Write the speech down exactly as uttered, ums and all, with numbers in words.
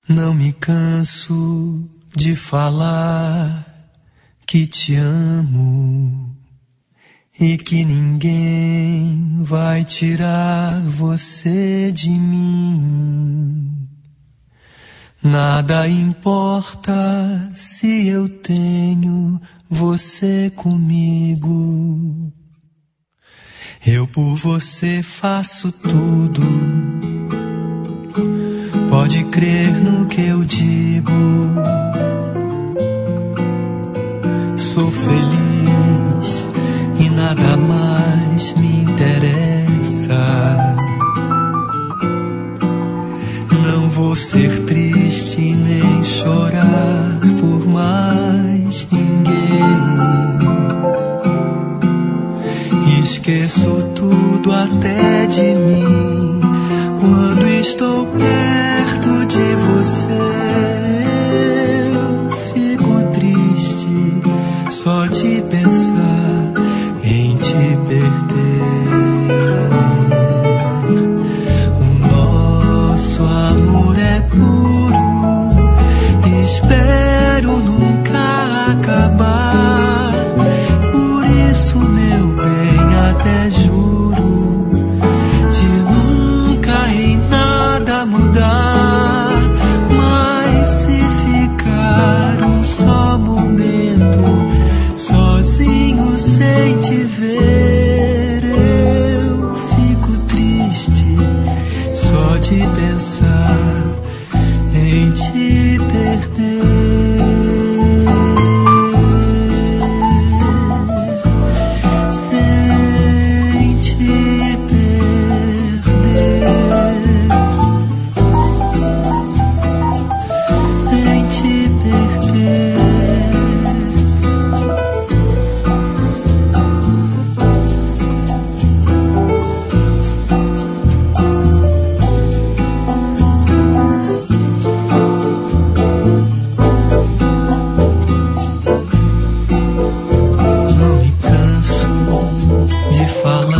Não me canso de falar que te amo e que ninguém vai tirar você de mim. Nada importa se eu tenho você comigo. Eu por você faço tudo. Pode crer no que eu digo. Sou feliz e nada mais me interessa. Não vou ser triste nem chorar por mais ninguém. Esqueço tudo até de mim quando estou perto de você. Eu fico triste só de pensar em te perder. O nosso amor é puro, espero nunca acabar. Por isso, meu bem, até juro de nunca em nada mudar. Mas se ficar um só momento sozinho sem te ver, eu fico triste só de pensar em te perder. Fala